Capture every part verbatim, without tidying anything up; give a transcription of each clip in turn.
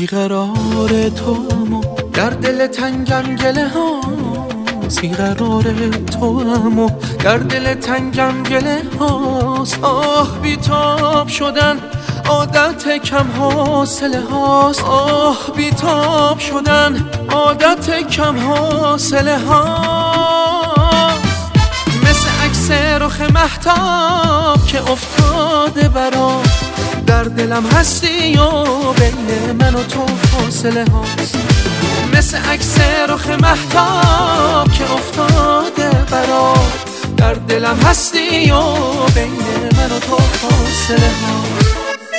بیقرار تو اما در دل تنگم گله ها، بیقرار تو اما در دل تنگم گله هاست. آه بیتاب شدن عادت کم حاصله هاست، آه بیتاب شدن عادت کم حاصله هاست. مثل عکس رخ مهتاب که افتاده برام، در دلم هستی و بین من و تو فاصله هاست. مثل عکس رخ مهتاب که افتاده برام، در دلم هستی و بین من و تو فاصله هاست.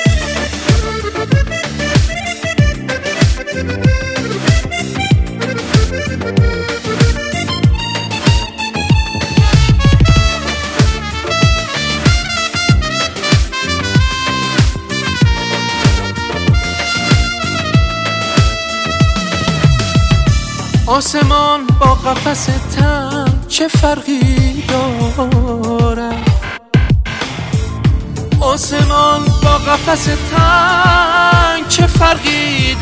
آسمان با قفس تنگ چه فرقی دارد؟ آسمان با قفس تنگ چه فرقی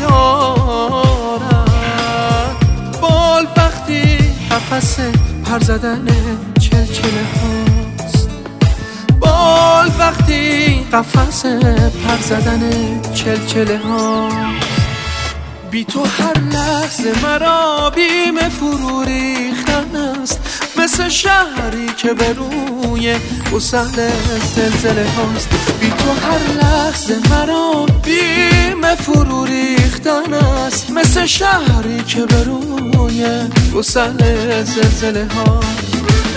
دارد؟ بال وقتی قفس پر زدن چلچله هاست، بال وقتی قفس پر زدن چلچله هاست. بی تو هر لحظه مرا بیم فرو ریختن است، مثل شهری که به روی گسل زلزله هاست. بی تو هر لحظه مرا بیم فرو ریختن است، مثل شهری که به روی گسل زلزله هاست.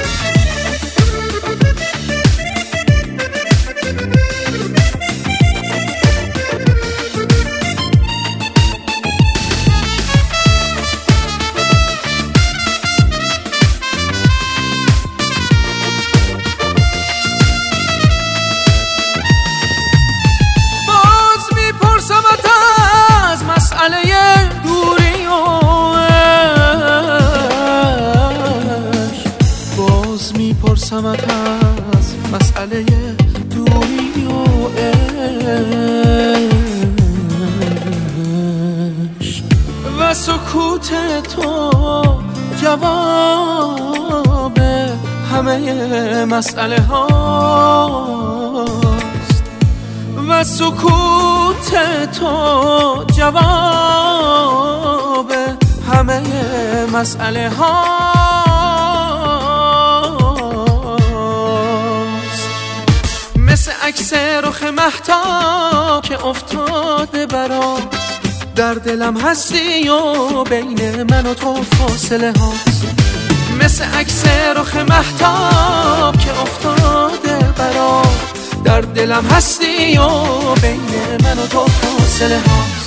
دوری و عشق، باز میپرسمت از مسئله دوری و عشق. و سکوت تو جواب همه مسئله هاست، و سکوت تو جواب همه مسئله هاست. مثل عکس رخ مهتاب که افتاده برام، در دلم هستی و بین من و تو فاصله هاست. مثل عکس رخ مهتاب که افتاده برام، در دلم هستی و بین من و تو فاصله هاست.